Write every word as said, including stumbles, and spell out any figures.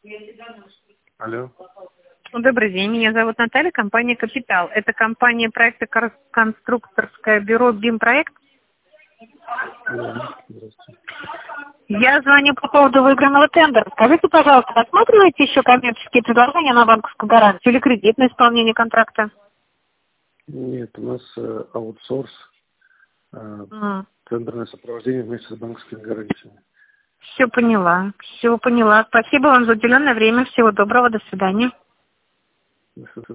Алло. Добрый день, меня зовут Наталья, компания «Капитал». Это компания проекта кон- «Конструкторское бюро БИМ-проект». Да, здравствуйте. Я звоню по поводу выигранного тендера. Скажите, пожалуйста, рассматриваете еще коммерческие предложения на банковскую гарантию или кредит на исполнение контракта? Нет, у нас э, аутсорс, э, тендерное сопровождение вместе с банковскими гарантиями. Все поняла, все поняла. Спасибо вам за уделенное время. Всего доброго, до свидания. До свидания.